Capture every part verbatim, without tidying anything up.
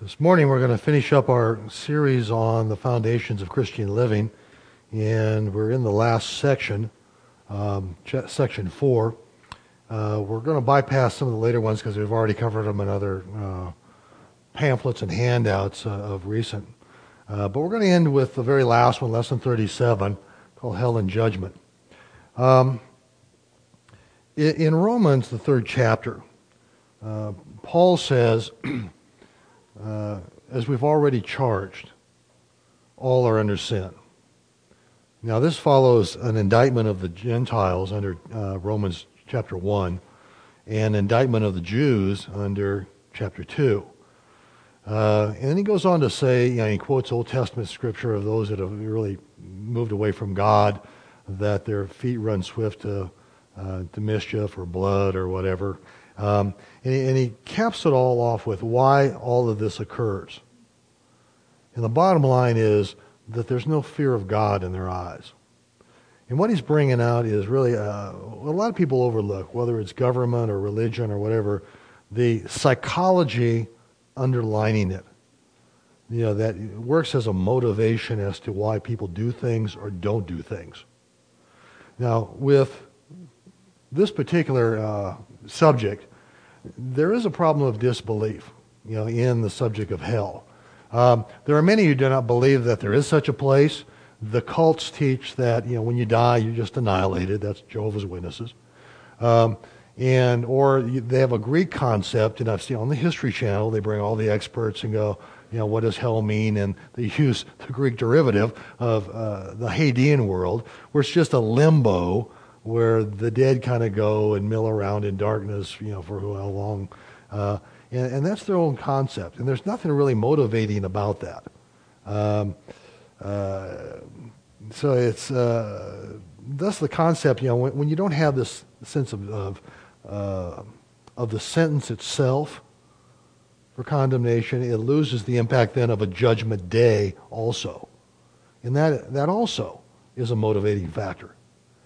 This morning we're going to finish up our series on the foundations of Christian living, and we're in the last section, um, ch- section four. Uh, we're going to bypass some of the later ones because we've already covered them in other uh, pamphlets and handouts uh, of recent. Uh, but we're going to end with the very last one, lesson thirty-seven, called Hell and Judgment. Um, in, in Romans, the third chapter, uh, Paul says, Uh, as we've already charged, all are under sin. Now this follows an indictment of the Gentiles under uh, Romans chapter one, and indictment of the Jews under chapter two. Uh, and then he goes on to say, you know, he quotes Old Testament scripture of those that have really moved away from God, that their feet run swift to, uh, to mischief or blood or whatever. Um, and, he, and he caps it all off with why all of this occurs. And the bottom line is that there's no fear of God in their eyes. And what he's bringing out is really, uh, a lot of people overlook, whether it's government or religion or whatever, the psychology underlining it. You know, that works as a motivation as to why people do things or don't do things. Now, with this particular uh, subject, there is a problem of disbelief, you know, in the subject of hell. Um, there are many who do not believe that there is such a place. The cults teach that, you know, when you die, you're just annihilated. That's Jehovah's Witnesses. Um, and or you, they have a Greek concept, and I've seen on the History Channel, they bring all the experts and go, you know, what does hell mean? And they use the Greek derivative of uh, the Hadean world, where it's just a limbo where the dead kind of go and mill around in darkness, you know, for how long. Uh, and, and that's their own concept. And there's nothing really motivating about that. Um, uh, so it's, uh, thus the concept, you know, when, when you don't have this sense of, of, uh, of the sentence itself for condemnation, it loses the impact then of a judgment day also. And that that also is a motivating factor.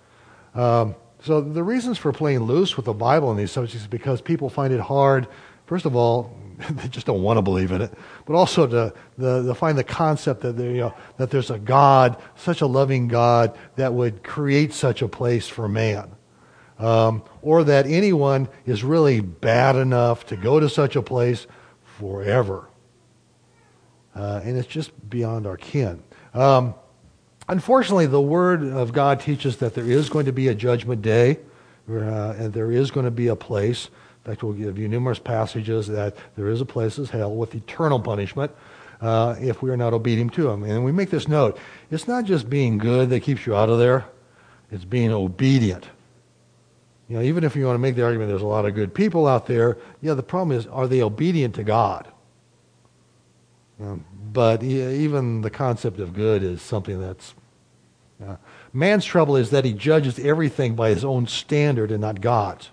Um, so the reasons for playing loose with the Bible in these subjects is because people find it hard, first of all, they just don't want to believe in it, but also to, the, to find the concept that, there, you know, that there's a God, such a loving God, that would create such a place for man. Um, or that anyone is really bad enough to go to such a place forever. Uh, and it's just beyond our ken. Um, Unfortunately, the Word of God teaches that there is going to be a judgment day, uh, and there is going to be a place. In fact, we'll give you numerous passages that there is a place as hell with eternal punishment uh, if we are not obedient to Him. And we make this note. It's not just being good that keeps you out of there. It's being obedient. You know, even if you want to make the argument there's a lot of good people out there, yeah, the problem is, are they obedient to God? Um, but even the concept of good is something that's... Uh, man's trouble is that he judges everything by his own standard and not God's.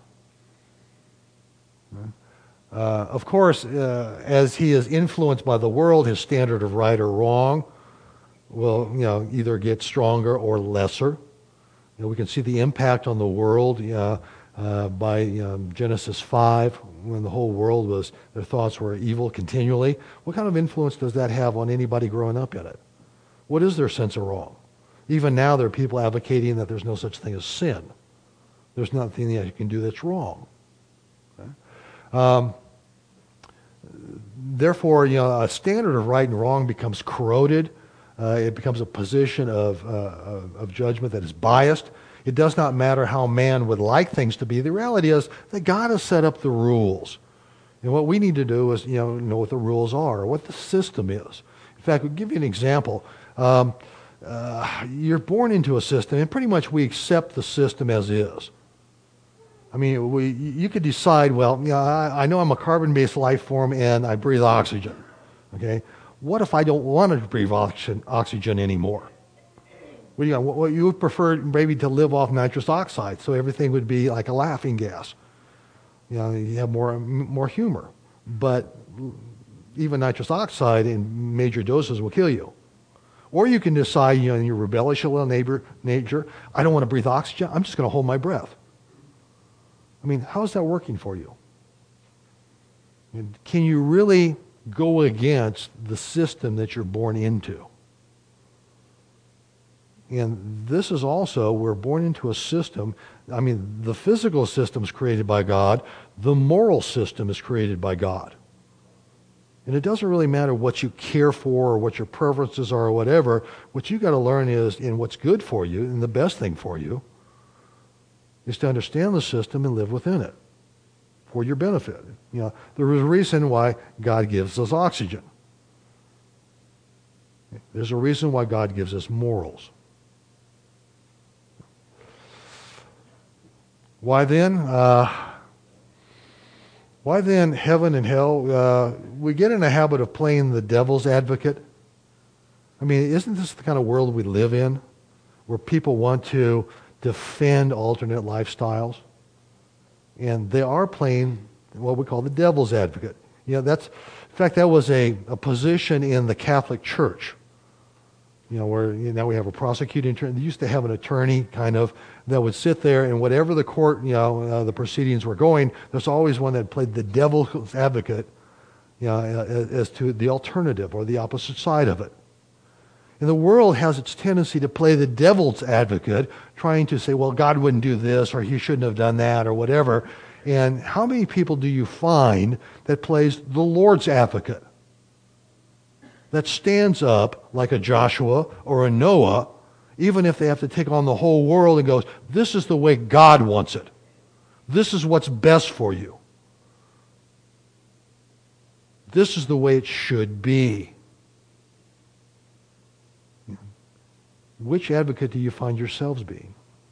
Uh, of course, uh, as he is influenced by the world, his standard of right or wrong will, you know, either get stronger or lesser. You know, we can see the impact on the world uh, uh, by um, Genesis five, when the whole world was, their thoughts were evil continually. What kind of influence does that have on anybody growing up in it? What is their sense of wrong? Even now there are people advocating that there's no such thing as sin. There's nothing that you can do that's wrong. Okay? Um, therefore, you know, a standard of right and wrong becomes corroded. Uh, it becomes a position of, uh, of, of judgment that is biased. It does not matter how man would like things to be. The reality is that God has set up the rules. And what we need to do is, you know, know what the rules are, or what the system is. In fact, we'll give you an example. Um, uh, you're born into a system, and pretty much we accept the system as is. I mean, we, you could decide, well, you know, I, I know I'm a carbon-based life form, and I breathe oxygen. Okay? What if I don't want to breathe oxygen, oxygen anymore? Well, you, know, what, you would prefer maybe to live off nitrous oxide, so everything would be like a laughing gas. You know, you have more more humor. But even nitrous oxide in major doses will kill you. Or you can decide, you know, in your rebellious little neighbor, nature, I don't want to breathe oxygen, I'm just going to hold my breath. I mean, how is that working for you? Can you really go against the system that you're born into. And this is also, we're born into a system. I mean, the physical system is created by God. The moral system is created by God. And it doesn't really matter what you care for or what your preferences are or whatever. What you got to learn is, in what's good for you and the best thing for you, is to understand the system and live within it for your benefit. You know, there is a reason why God gives us oxygen. There's a reason why God gives us morals. Why then? Uh, why then heaven and hell? Uh, we get in a habit of playing the devil's advocate. I mean, isn't this the kind of world we live in, where people want to defend alternate lifestyles? And they are playing what we call the devil's advocate. You know, that's, in fact, that was a, a position in the Catholic Church. You know, where you know, now we have a prosecuting attorney. They used to have an attorney kind of that would sit there, and whatever the court, you know, uh, the proceedings were going, there's always one that played the devil's advocate, you know, as, as to the alternative or the opposite side of it. And the world has its tendency to play the devil's advocate, trying to say, well, God wouldn't do this, or he shouldn't have done that, or whatever. And how many people do you find that plays the Lord's advocate? That stands up like a Joshua or a Noah, even if they have to take on the whole world, and goes, this is the way God wants it. This is what's best for you. This is the way it should be. Which advocate do you find yourselves being?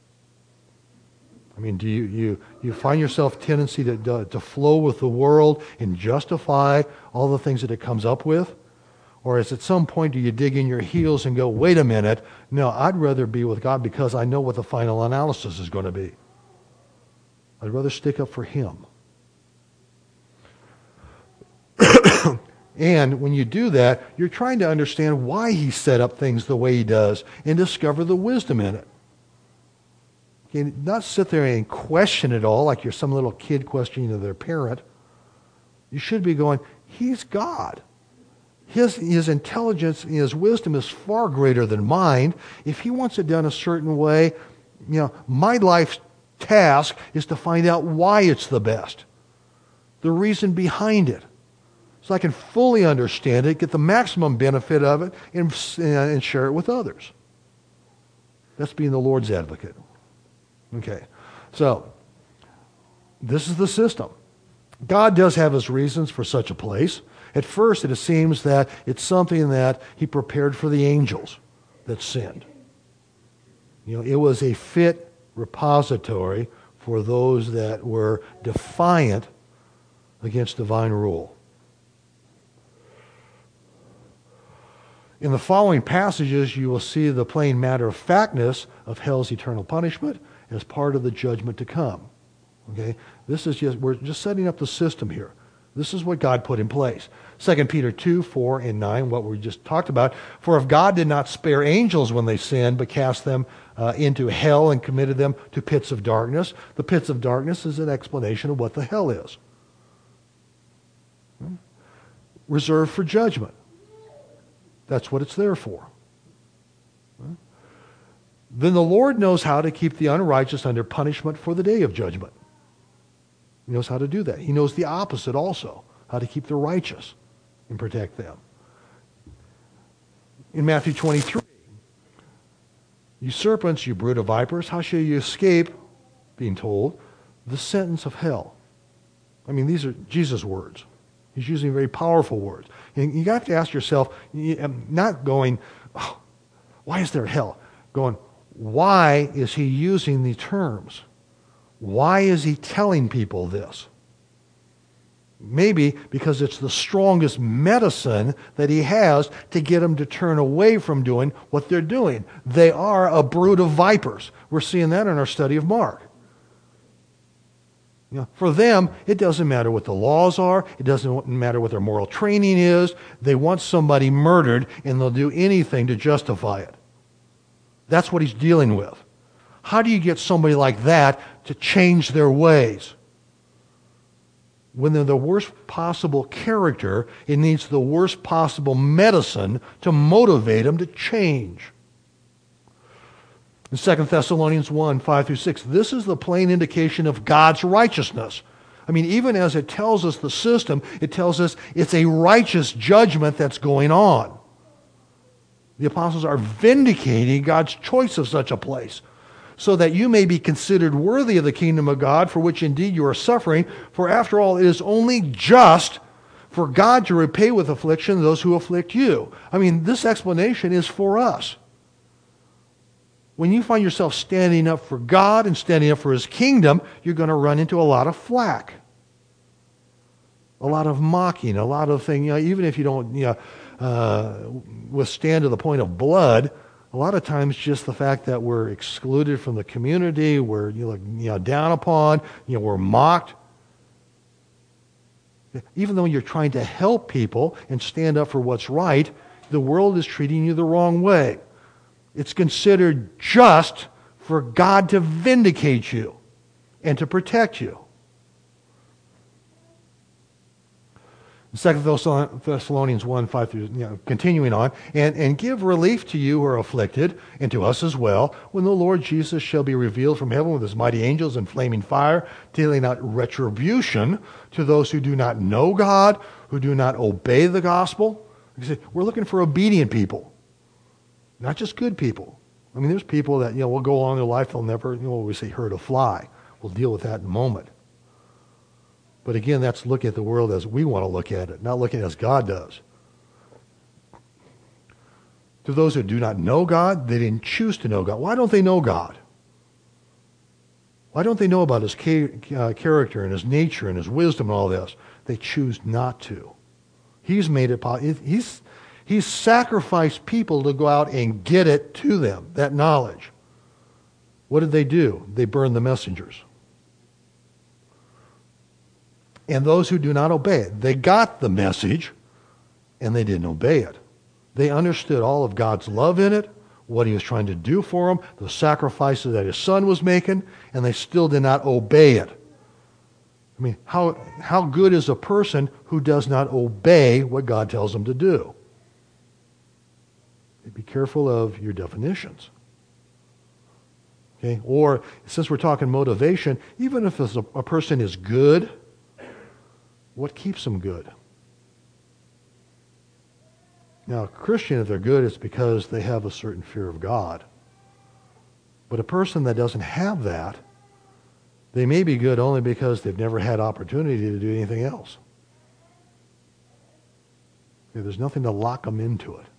I mean, do you, you, you find yourself tendency to, to, to flow with the world and justify all the things that it comes up with? Or is at some point do you dig in your heels and go, wait a minute, no, I'd rather be with God because I know what the final analysis is going to be. I'd rather stick up for him. And when you do that, you're trying to understand why he set up things the way he does and discover the wisdom in it. Okay, not sit there and question it all like you're some little kid questioning their parent. You should be going, he's God. His, his intelligence and his wisdom is far greater than mine. If he wants it done a certain way, you know, my life's task is to find out why it's the best, the reason behind it, so I can fully understand it, get the maximum benefit of it, and, and share it with others. That's being the Lord's advocate. Okay, so this is the system. God does have his reasons for such a place. At first, it seems that it's something that he prepared for the angels that sinned. You know, it was a fit repository for those that were defiant against divine rule. In the following passages, you will see the plain matter-of-factness of hell's eternal punishment as part of the judgment to come. Okay, this is just, we're just setting up the system here. This is what God put in place. Second Peter two, four, and nine, what we just talked about. For if God did not spare angels when they sinned, but cast them uh, into hell and committed them to pits of darkness. The pits of darkness is an explanation of what the hell is. Hmm? Reserved for judgment. That's what it's there for. Hmm? Then the Lord knows how to keep the unrighteous under punishment for the day of judgment. He knows how to do that. He knows the opposite also, how to keep the righteous and protect them. In Matthew twenty-three, you serpents, you brood of vipers, how shall you escape, being told, the sentence of hell? I mean, these are Jesus' words. He's using very powerful words. And you have to ask yourself, not going, oh, why is there hell? Going, why is he using the terms? Why is he telling people this? Maybe because it's the strongest medicine that he has to get them to turn away from doing what they're doing. They are a brood of vipers. We're seeing that in our study of Mark. You know, for them, it doesn't matter what the laws are. It doesn't matter what their moral training is. They want somebody murdered, and they'll do anything to justify it. That's what he's dealing with. How do you get somebody like that to change their ways? when they're the worst possible character, it needs the worst possible medicine to motivate them to change. In Second Thessalonians one, five through six, this is the plain indication of God's righteousness. I mean, even as it tells us the system, it tells us it's a righteous judgment that's going on. The apostles are vindicating God's choice of such a place, so that you may be considered worthy of the kingdom of God, for which indeed you are suffering. For after all, it is only just for God to repay with affliction those who afflict you. I mean, this explanation is for us. When you find yourself standing up for God and standing up for His kingdom, you're going to run into a lot of flack, a lot of mocking, a lot of things. You know, even if you don't, you know, uh, withstand to the point of blood, a lot of times just the fact that we're excluded from the community, we're you know, you know down upon, you know, we're mocked. Even though you're trying to help people and stand up for what's right, the world is treating you the wrong way. It's considered just for God to vindicate you and to protect you. Second Thessalonians one, five through, you know, continuing on, and, and give relief to you who are afflicted, and to us as well, when the Lord Jesus shall be revealed from heaven with His mighty angels in flaming fire, dealing out retribution to those who do not know God, who do not obey the gospel. You say, we're looking for obedient people. Not just good people. I mean, there's people that, you know, will go on in their life, they'll never, you know, we say, hurt a fly. We'll deal with that in a moment. But again, that's looking at the world as we want to look at it, not looking as God does. To those who do not know God, they didn't choose to know God. Why don't they know God? Why don't they know about His uh, character and His nature and His wisdom and all this? They choose not to. He's made it possible. He's He's sacrificed people to go out and get it to them, that knowledge. What did they do? They burned the messengers. And those who do not obey it, they got the message and they didn't obey it. They understood all of God's love in it, what He was trying to do for them, the sacrifices that His Son was making, and they still did not obey it. I mean, how, how good is a person who does not obey what God tells them to do? Be careful of your definitions. Okay? Or, since we're talking motivation, even if a, a person is good, what keeps them good? Now, a Christian, if they're good, it's because they have a certain fear of God. But a person that doesn't have that, they may be good only because they've never had opportunity to do anything else. Okay, there's nothing to lock them into it.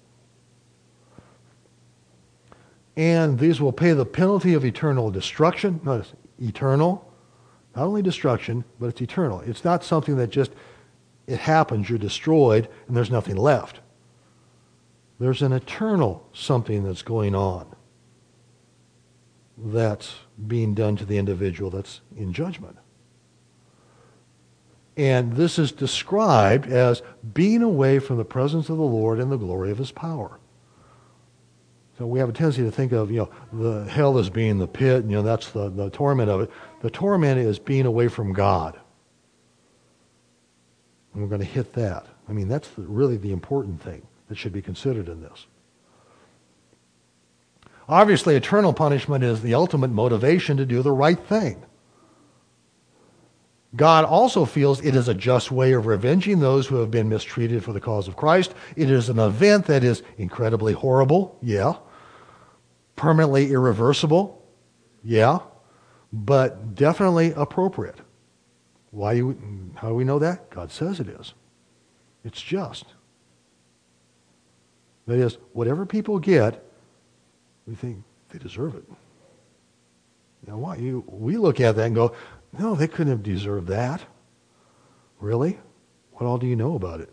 And these will pay the penalty of eternal destruction. Notice, eternal. Not only destruction, but it's eternal. It's not something that just, it happens, you're destroyed, and there's nothing left. There's an eternal something that's going on that's being done to the individual that's in judgment. And this is described as being away from the presence of the Lord and the glory of His power. So we have a tendency to think of, you know, the hell as being the pit, and, you know, that's the, the torment of it. The torment is being away from God. And we're going to hit that. I mean, that's the, really the important thing that should be considered in this. Obviously, eternal punishment is the ultimate motivation to do the right thing. God also feels it is a just way of revenging those who have been mistreated for the cause of Christ. It is an event that is incredibly horrible, yeah. Permanently irreversible, yeah. But definitely appropriate. Why do we, how do we know that? God says it is. It's just. That is, whatever people get, we think they deserve it. You know, why? You, we look at that and go, no, they couldn't have deserved that. Really? What all do you know about it?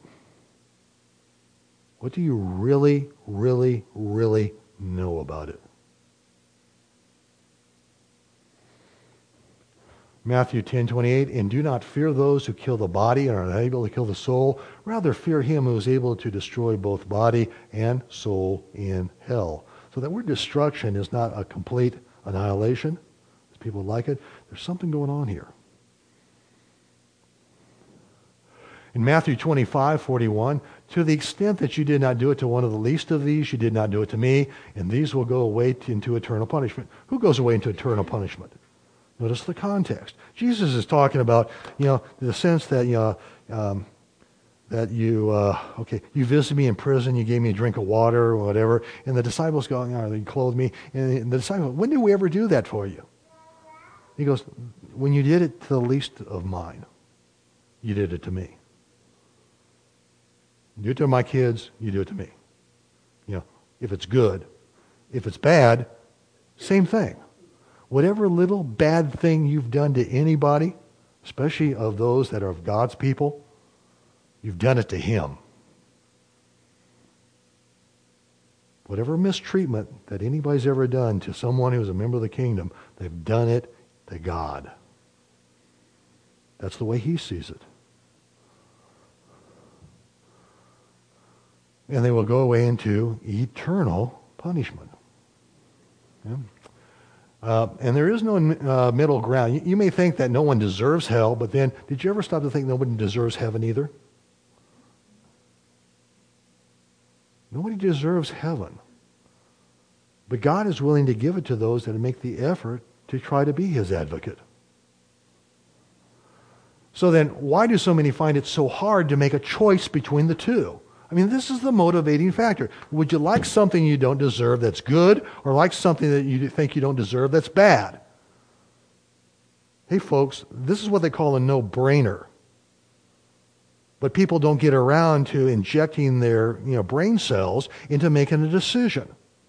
What do you really, really, really know about it? Matthew ten twenty-eight, and do not fear those who kill the body and are unable to kill the soul. Rather fear him who is able to destroy both body and soul in hell. So that word destruction is not a complete annihilation, as people like it. There's something going on here. In Matthew twenty-five forty-one, to the extent that you did not do it to one of the least of these, you did not do it to me, and these will go away into eternal punishment. Who goes away into eternal punishment? Notice the context. Jesus is talking about, you know, the sense that, you know, um, that you, uh, okay, you visited me in prison, you gave me a drink of water or whatever, and the disciples go, you know, you clothed me, and the disciples, when did we ever do that for you? He goes, when you did it to the least of mine, you did it to me. You do it to my kids, you do it to me. You know, if it's good. If it's bad, same thing. Whatever little bad thing you've done to anybody, especially of those that are of God's people, you've done it to him. Whatever mistreatment that anybody's ever done to someone who's a member of the kingdom, they've done it to God. That's the way he sees it. And they will go away into eternal punishment. Yeah. Uh, and there is no uh, middle ground. You, you may think that no one deserves hell, but then did you ever stop to think nobody deserves heaven either? Nobody deserves heaven. But God is willing to give it to those that make the effort to try to be his advocate. So then, why do so many find it so hard to make a choice between the two? I mean, this is the motivating factor. Would you like something you don't deserve that's good, or like something that you think you don't deserve that's bad? Hey folks, this is what they call a no-brainer. But people don't get around to injecting their, you know, brain cells into making a decision.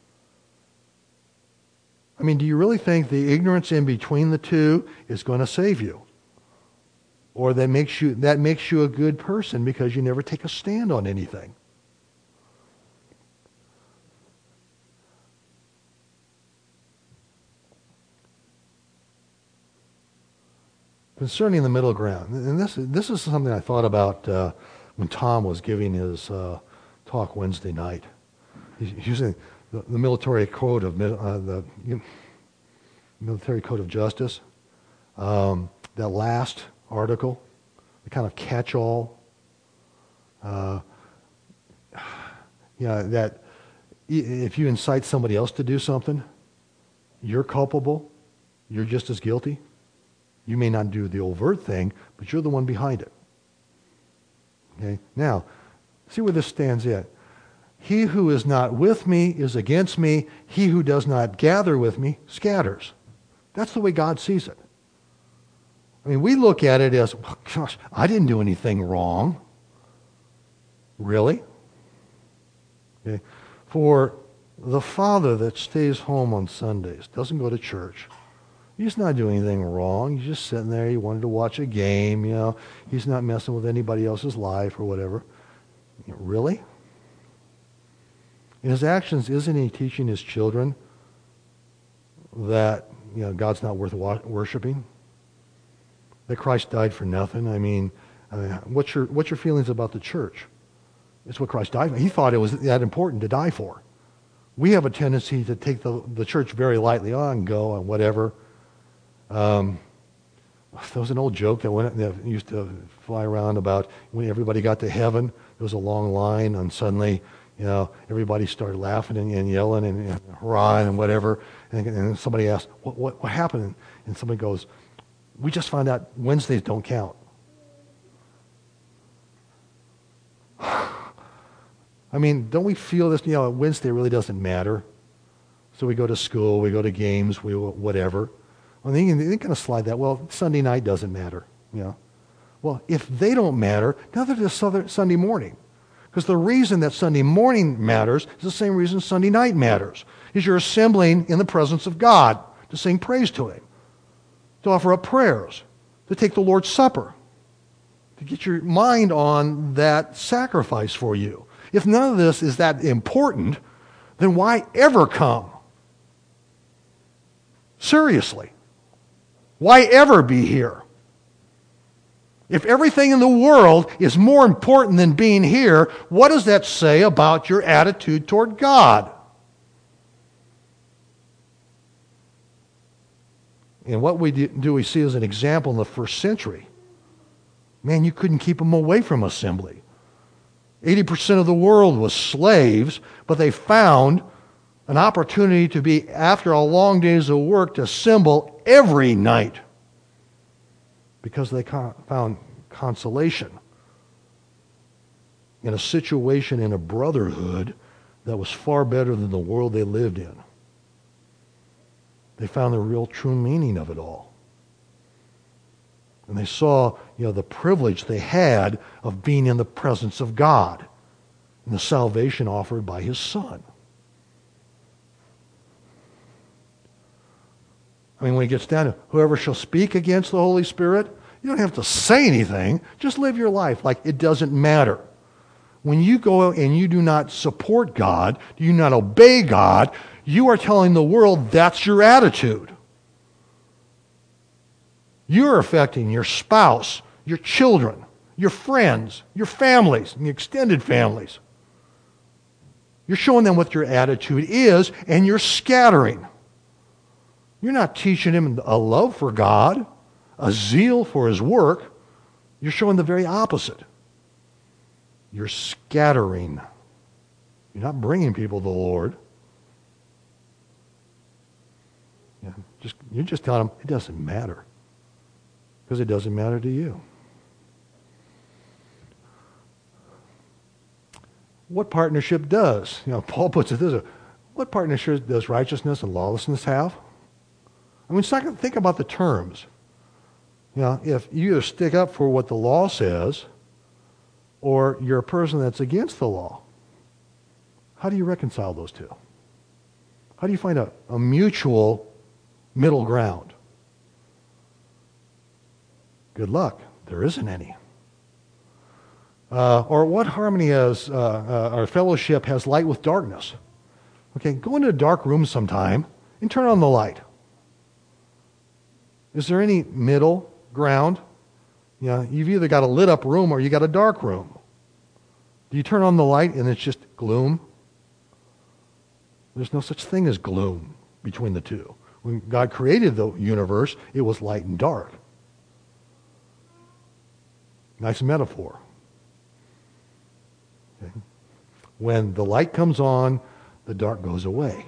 I mean, do you really think the ignorance in between the two is going to save you? Or that makes you that makes you a good person because you never take a stand on anything? Concerning the middle ground, and this this is something I thought about uh, when Tom was giving his uh, talk Wednesday night. He's using the, the military code of uh, the you know, military code of justice. Um, that last article, the kind of catch-all, uh, you know, that if you incite somebody else to do something, you're culpable, you're just as guilty. You may not do the overt thing, but you're the one behind it. Okay? Now, see where this stands in. He who is not with me is against me. He who does not gather with me scatters. That's the way God sees it. I mean, we look at it as, well, gosh, I didn't do anything wrong. Really? Okay. For the father that stays home on Sundays, doesn't go to church, he's not doing anything wrong. He's just sitting there. He wanted to watch a game, you know. He's not messing with anybody else's life or whatever. You know, really? In his actions, isn't he teaching his children that, you know, God's not worth wa- worshiping? That Christ died for nothing? I mean, I mean, what's your what's your feelings about the church? It's what Christ died for. He thought it was that important to die for. We have a tendency to take the, the church very lightly on, go and whatever. Um, there was an old joke that, went, that used to fly around about when everybody got to heaven, there was a long line, and suddenly, you know, everybody started laughing and, and yelling and, and hurrahing and whatever. And, and somebody asked, what, what, what happened? And somebody goes, we just found out Wednesdays don't count. I mean, don't we feel this, you know, Wednesday really doesn't matter. So we go to school, we go to games, we whatever. Well, they can kind of slide that. Well, Sunday night doesn't matter, you know. Well, if they don't matter, neither does Sunday morning. Because the reason that Sunday morning matters is the same reason Sunday night matters. Is you're assembling in the presence of God to sing praise to Him, to offer up prayers, to take the Lord's Supper, to get your mind on that sacrifice for you. If none of this is that important, then why ever come? Seriously. Why ever be here? If everything in the world is more important than being here, what does that say about your attitude toward God? And what we do, do we see as an example in the first century Man, you couldn't keep them away from assembly. eighty percent of the world was slaves, but they found an opportunity to be, after a long days of work, to assemble every night because they found consolation in a situation, in a brotherhood that was far better than the world they lived in. They found the real true meaning of it all. And they saw, you know, the privilege they had of being in the presence of God and the salvation offered by His Son. I mean, when it gets down to whoever shall speak against the Holy Spirit, you don't have to say anything. Just live your life like it doesn't matter. When you go and you do not support God, you do not obey God, you are telling the world that's your attitude. You're affecting your spouse, your children, your friends, your families, and your extended families. You're showing them what your attitude is, and you're scattering. You're not teaching them a love for God, a zeal for His work. You're showing the very opposite. You're scattering. You're not bringing people to the Lord. Yeah, just, you're just telling them it doesn't matter. Because it doesn't matter to you. What partnership does? You know, Paul puts it this way. What partnership does righteousness and lawlessness have? I mean, it's not going to think about the terms. You know, if you either stick up for what the law says, or you're a person that's against the law, how do you reconcile those two? How do you find a, a mutual middle ground? Good luck. There isn't any. Uh, or what harmony has, uh, uh, our fellowship has light with darkness? Okay, go into a dark room sometime and turn on the light. Is there any middle ground? You know, you've either got a lit up room or you got a dark room. Do you turn on the light and it's just gloom? There's no such thing as gloom between the two. When God created the universe, it was light and dark. Nice metaphor. Okay. When the light comes on, the dark goes away.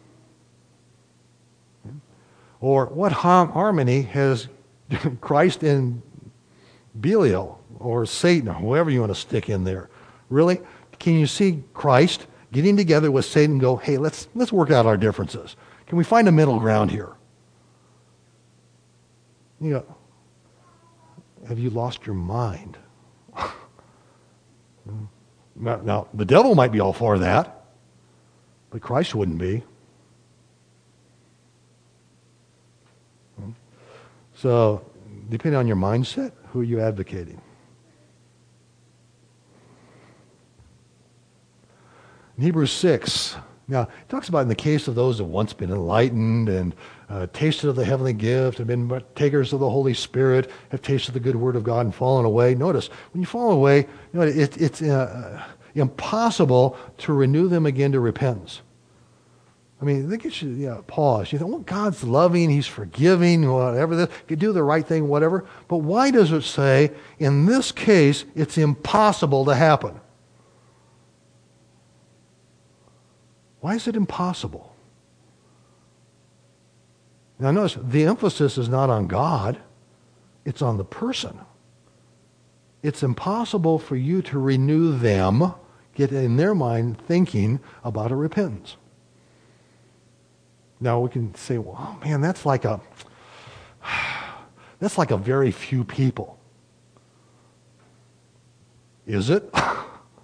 Okay. Or what harmony has Christ and Belial or Satan or whoever you want to stick in there? Really? Can you see Christ getting together with Satan and go, hey, let's let's work out our differences. Can we find a middle ground here? You know, have you lost your mind? now, now, the devil might be all for that, but Christ wouldn't be. So, depending on your mindset, who are you advocating? In Hebrews six, now, it talks about in the case of those who have once been enlightened and uh, tasted of the heavenly gift, have been takers of the Holy Spirit, have tasted the good word of God and fallen away. Notice, when you fall away, you know, it, it's uh, impossible to renew them again to repentance. I mean, they get you, you know, pause. You think, well, God's loving, He's forgiving, whatever. This, you do the right thing, whatever. But why does it say, in this case, it's impossible to happen? Why is it impossible? Now notice, the emphasis is not on God, it's on the person. It's impossible for you to renew them, get in their mind thinking about a repentance. Now we can say, well, oh man, that's like a, that's like a very few people. Is it? How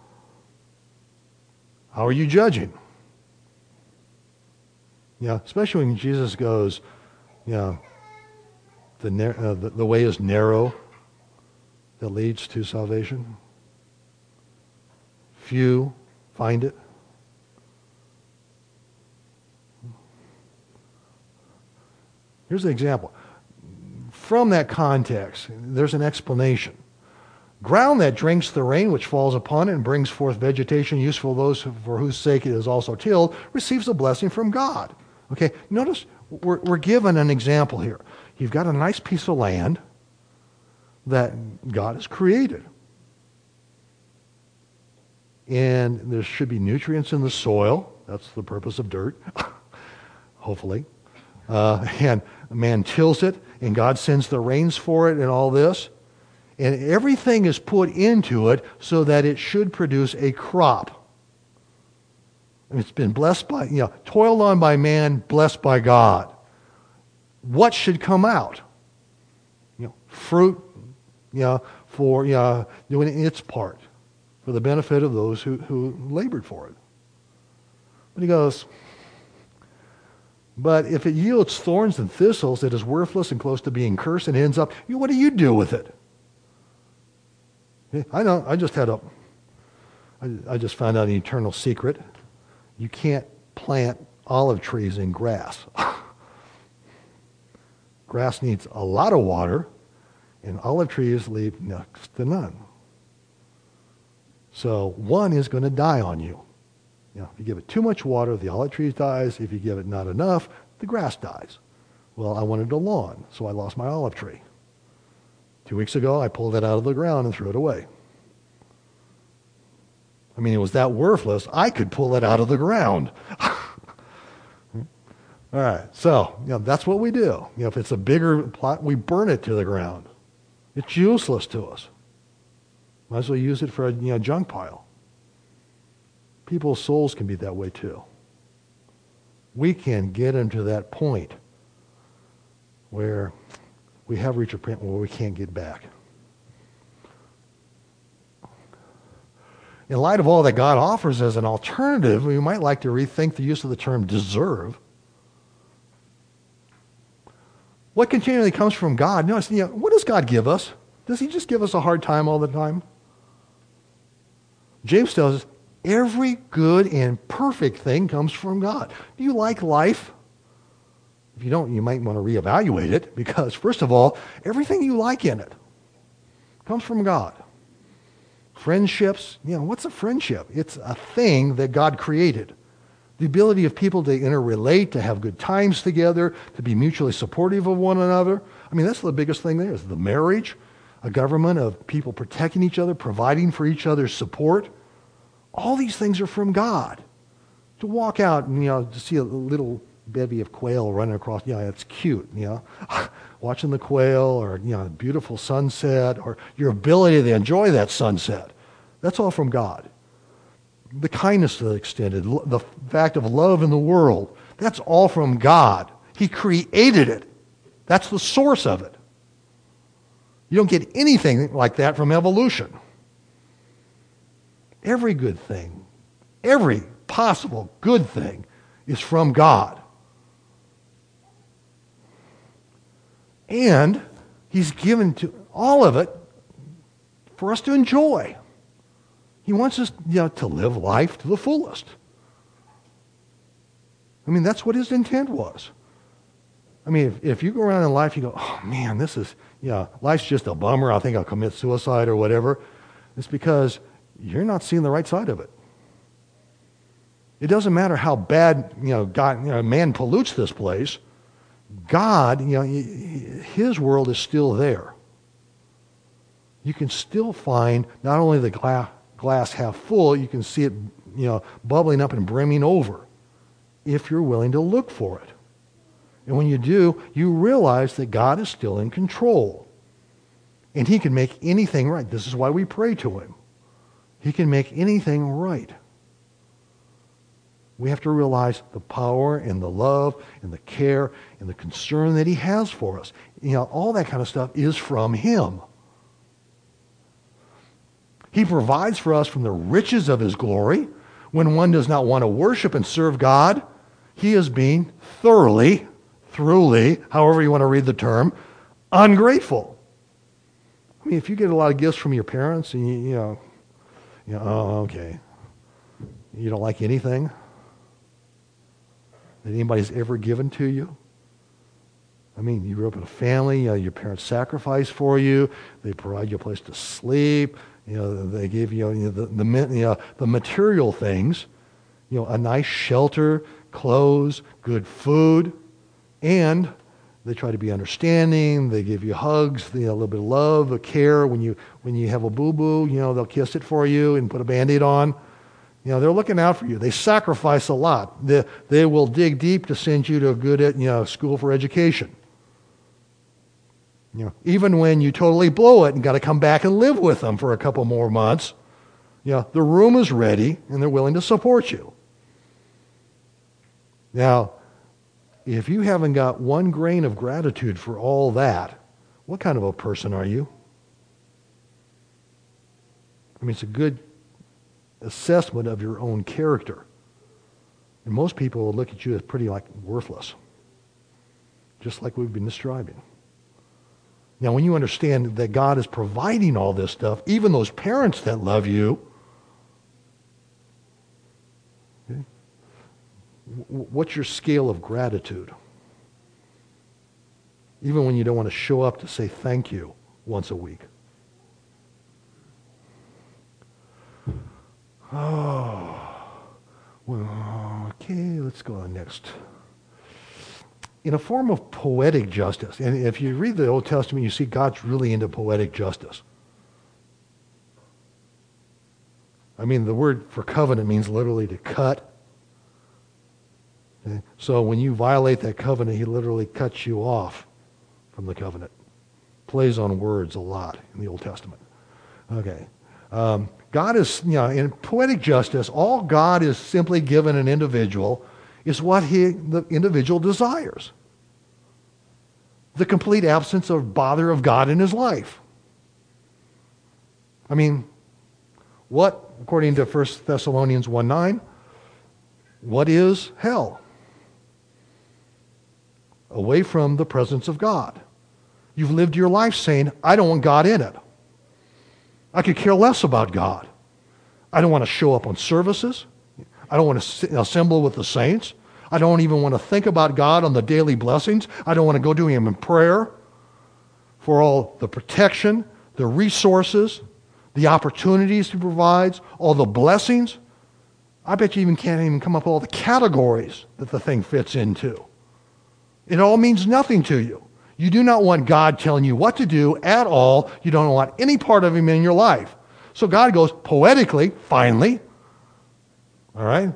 are you judging? Yeah, especially when Jesus goes, you know, the, uh, the, the way is narrow that leads to salvation. Few find it. Here's an example. From that context, there's an explanation. Ground that drinks the rain which falls upon it and brings forth vegetation useful to those for whose sake it is also tilled, receives a blessing from God. Okay, notice we're, we're given an example here. You've got a nice piece of land, that God has created. And there should be nutrients in the soil. That's the purpose of dirt, hopefully. Uh, and man tills it, and God sends the rains for it and all this. And everything is put into it so that it should produce a crop. And it's been blessed by, you know, toiled on by man, blessed by God. What should come out? You know, fruit, you know, for, you know, doing its part for the benefit of those who, who labored for it. But he goes, but if it yields thorns and thistles, it is worthless and close to being cursed and ends up, what do you do with it? I know, I just had a, I, I just found out an eternal secret. You can't plant olive trees in grass. Grass needs a lot of water, and olive trees leave next to none. So one is going to die on you. You know, if you give it too much water, the olive tree dies. If you give it not enough, the grass dies. Well, I wanted a lawn, so I lost my olive tree. Two weeks ago, I pulled it out of the ground and threw it away. I mean, it was that worthless, I could pull it out of the ground. All right, so you know, that's what we do. You know, if it's a bigger plot, we burn it to the ground. It's useless to us. Might as well use it for a you know, junk pile. People's souls can be that way too. We can get into that point where we have reached a point where we can't get back. In light of all that God offers as an alternative, we might like to rethink the use of the term deserve. What continually comes from God? Notice, you know, what does God give us? Does he just give us a hard time all the time? James tells us, every good and perfect thing comes from God. Do you like life? If you don't, you might want to reevaluate it, because first of all, everything you like in it comes from God. Friendships, you know, what's a friendship? It's a thing that God created. The ability of people to interrelate, to have good times together, to be mutually supportive of one another. I mean, that's the biggest thing there is the marriage, a government of people protecting each other, providing for each other's support. All these things are from God. To walk out and, you know, to see a little bevy of quail running across, yeah, it's cute, you know. Watching the quail or, you know, a beautiful sunset or your ability to enjoy that sunset. That's all from God. The kindness that extended, the fact of love in the world, that's all from God. He created it. That's the source of it. You don't get anything like that from evolution. Every good thing, every possible good thing is from God. And he's given to all of it for us to enjoy. He wants us, you know, to live life to the fullest. I mean, that's what his intent was. I mean, if, if you go around in life, you go, oh man, this is, yeah, life's just a bummer. I think I'll commit suicide or whatever. It's because you're not seeing the right side of it. It doesn't matter how bad, you know, God, you know, man pollutes this place. God, you know, his world is still there. You can still find not only the glass, glass half full, you can see it, you know, bubbling up and brimming over if you're willing to look for it. And when you do, you realize that God is still in control. And he can make anything right. This is why we pray to him. He can make anything right. We have to realize the power and the love and the care and the concern that he has for us. You know, all that kind of stuff is from him. He provides for us from the riches of his glory. When one does not want to worship and serve God, he is being thoroughly, truly, however you want to read the term, ungrateful. I mean, if you get a lot of gifts from your parents and you, you know, you know, oh, okay, you don't like anything that anybody's ever given to you. I mean, you grew up in a family, you know, your parents sacrificed for you, they provide you a place to sleep, you know, they give you, you know, the, the, you know, the material things, you know, a nice shelter, clothes, good food, and They try to be understanding. They give you hugs, you know, a little bit of love, a care. When you when you have a boo-boo, you know, they'll kiss it for you and put a Band-Aid on. You know, they're looking out for you. They sacrifice a lot. They, they will dig deep to send you to a good, you know, school for education. You know, even when you totally blow it and got to come back and live with them for a couple more months, you know, the room is ready and they're willing to support you. Now, if you haven't got one grain of gratitude for all that, what kind of a person are you? I mean, it's a good assessment of your own character. And most people will look at you as pretty like worthless, just like we've been describing. Now, when you understand that God is providing all this stuff, even those parents that love you, okay, what's your scale of gratitude? Even when you don't want to show up to say thank you once a week. Oh, well, okay, let's go on next. In a form of poetic justice, and if you read the Old Testament, you see God's really into poetic justice. I mean, the word for covenant means literally to cut. Okay? So when you violate that covenant, he literally cuts you off from the covenant. Plays on words a lot in the Old Testament. Okay. Um, God is, you know, in poetic justice, all God is simply given an individual is what he, the individual desires. The complete absence of bother of God in his life. I mean, what, according to First Thessalonians one nine, what is hell? Away from the presence of God. You've lived your life saying, I don't want God in it. I could care less about God. I don't want to show up on services. I don't want to assemble with the saints. I don't even want to think about God on the daily blessings. I don't want to go to him in prayer for all the protection, the resources, the opportunities he provides, all the blessings. I bet you even can't even come up with all the categories that the thing fits into. It all means nothing to you. You do not want God telling you what to do at all. You don't want any part of him in your life. So God goes poetically, finally, all right?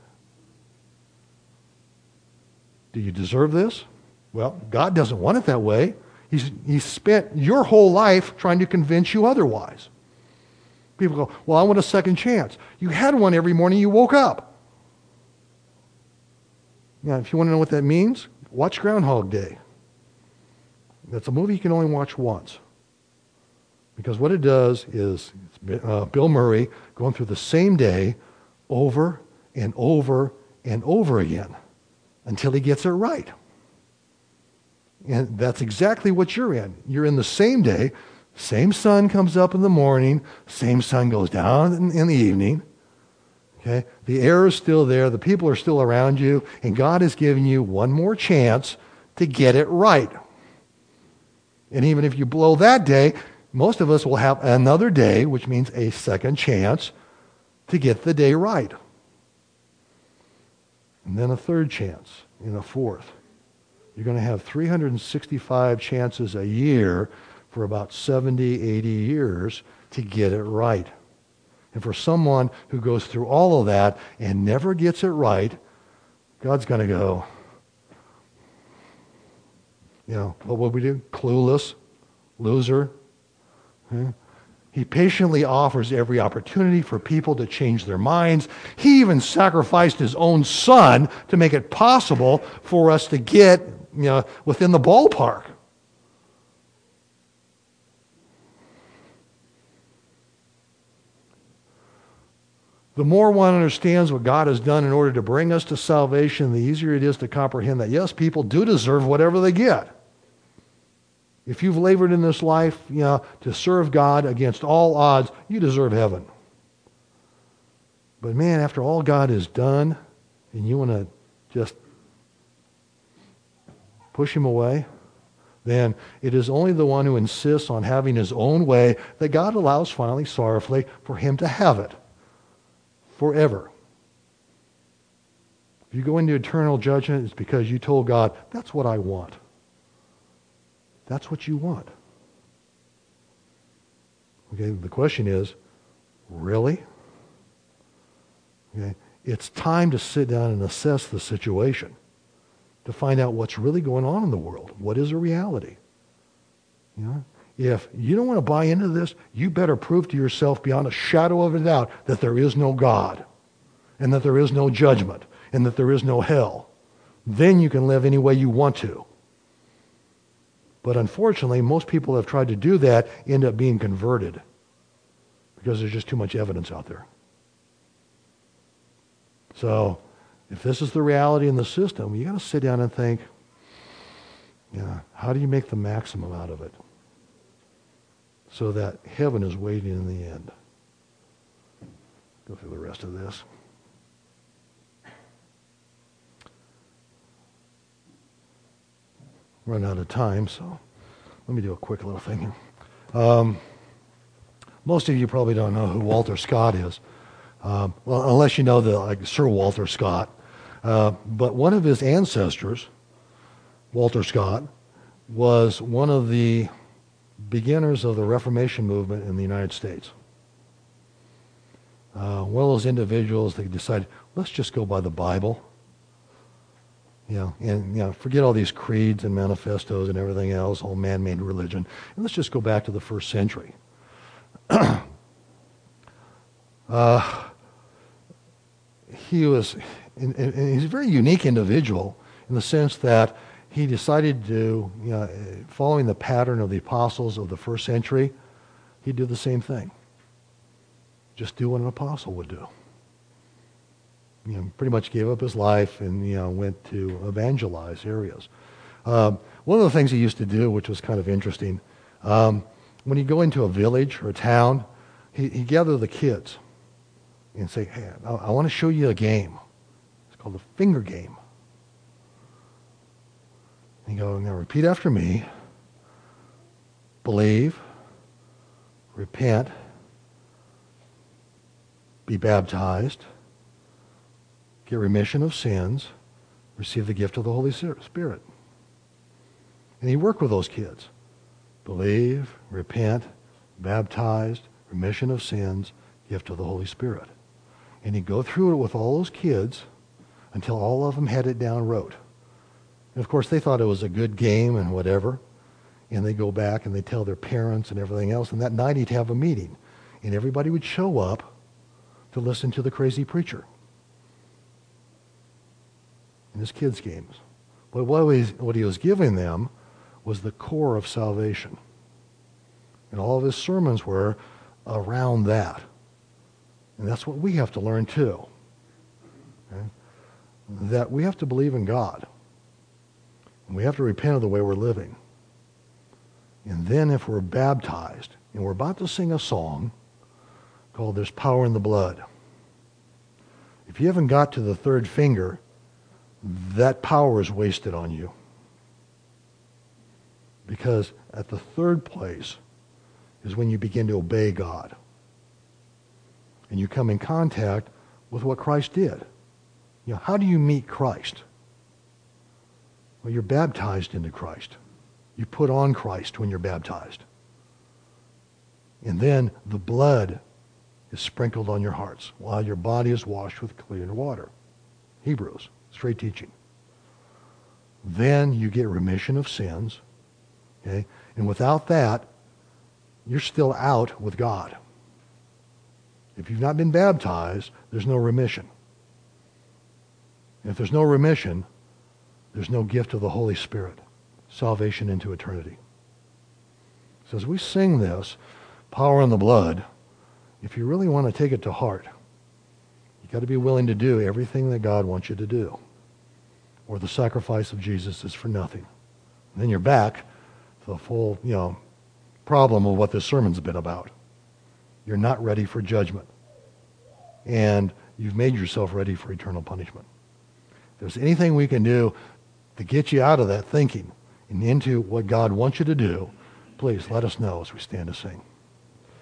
Do you deserve this? Well, God doesn't want it that way. He's, he's spent your whole life trying to convince you otherwise. People go, well, I want a second chance. You had one every morning you woke up. Now, if you want to know what that means, watch Groundhog Day. That's a movie you can only watch once. Because what it does is uh, Bill Murray going through the same day over and over and over again until he gets it right. And that's exactly what you're in. You're in the same day. Same sun comes up in the morning. Same sun goes down in, in the evening. Okay? The air is still there. The people are still around you. And God is giving you one more chance to get it right. And even if you blow that day, most of us will have another day, which means a second chance to get the day right. And then a third chance, and a fourth. You're going to have three hundred sixty-five chances a year for about seventy, eighty years to get it right. And for someone who goes through all of that and never gets it right, God's going to go, you know, what would we do? Clueless, loser. Okay? He patiently offers every opportunity for people to change their minds. He even sacrificed his own son to make it possible for us to get, you know, within the ballpark. The more one understands what God has done in order to bring us to salvation, the easier it is to comprehend that, yes, people do deserve whatever they get. If you've labored in this life, you know, to serve God against all odds, you deserve heaven. But man, after all God has done, and you want to just push him away, then it is only the one who insists on having his own way that God allows finally, sorrowfully, for him to have it forever. If you go into eternal judgment, it's because you told God, that's what I want. That's what you want. Okay, the question is, really? Okay, it's time to sit down and assess the situation, to find out what's really going on in the world. What is a reality? You know, if you don't want to buy into this, you better prove to yourself beyond a shadow of a doubt that there is no God, and that there is no judgment, and that there is no hell. Then you can live any way you want to. But unfortunately, most people have tried to do that, end up being converted, because there's just too much evidence out there. So, if this is the reality in the system, you got to sit down and think, yeah, how do you make the maximum out of it so that heaven is waiting in the end? Go through the rest of this. Run out of time, so let me do a quick little thing here. Um, most of you probably don't know who Walter Scott is. Um, well, unless you know the like Sir Walter Scott. Uh, but one of his ancestors, Walter Scott, was one of the beginners of the Reformation movement in the United States. Uh, one of those individuals that decided, let's just go by the Bible. You know, and you know, forget all these creeds and manifestos and everything else, all man-made religion, and let's just go back to the first century. uh, he was, and, and he's a very unique individual in the sense that he decided to, you know, following the pattern of the apostles of the first century, he'd do the same thing. Just do what an apostle would do. You know, pretty much gave up his life and, you know, went to evangelize areas. Um, one of the things he used to do, which was kind of interesting, um, when he'd go into a village or a town, he, he'd gather the kids and say, hey, I, I want to show you a game. It's called the finger game. And he'd go, now repeat after me. Believe, repent, be baptized, get remission of sins, receive the gift of the Holy Spirit. And he worked with those kids. Believe, repent, baptized, remission of sins, gift of the Holy Spirit. And he'd go through it with all those kids until all of them had it down rote. And of course, they thought it was a good game and whatever. And they go back and they tell their parents and everything else. And that night he'd have a meeting. And everybody would show up to listen to the crazy preacher in his kids' games. But what he, what he was giving them was the core of salvation. And all of his sermons were around that. And that's what we have to learn too. Okay? That we have to believe in God. And we have to repent of the way we're living. And then if we're baptized, and we're about to sing a song called There's Power in the Blood. If you haven't got to the third finger, that power is wasted on you. Because at the third place is when you begin to obey God. And you come in contact with what Christ did. You know, how do you meet Christ? Well, you're baptized into Christ. You put on Christ when you're baptized. And then the blood is sprinkled on your hearts while your body is washed with clear water. Hebrews. Straight teaching. Then you get remission of sins. Okay? And without that, you're still out with God. If you've not been baptized, there's no remission. And if there's no remission, there's no gift of the Holy Spirit. Salvation into eternity. So as we sing this, Power in the Blood, if you really want to take it to heart, you've got to be willing to do everything that God wants you to do. Or the sacrifice of Jesus is for nothing. And then you're back to the full, you know, problem of what this sermon's been about. You're not ready for judgment. And you've made yourself ready for eternal punishment. If there's anything we can do to get you out of that thinking and into what God wants you to do, please let us know as we stand to sing.